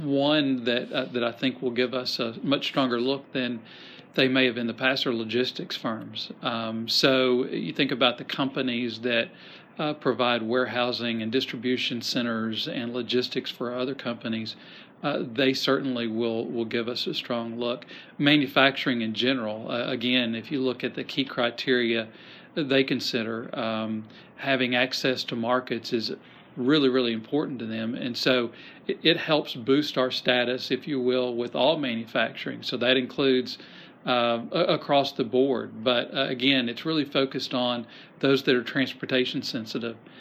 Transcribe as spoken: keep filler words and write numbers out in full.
One that uh, that I think will give us a much stronger look than they may have in the past are logistics firms. Um, so you think about the companies that uh, provide warehousing and distribution centers and logistics for other companies. Uh, they certainly will will give us a strong look. Manufacturing in general, uh, again, if you look at the key criteria they consider, um, having access to markets is really, really important to them. And so it, it helps boost our status, if you will, with all manufacturing. So that includes uh, a- across the board. But uh, again, it's really focused on those that are transportation sensitive.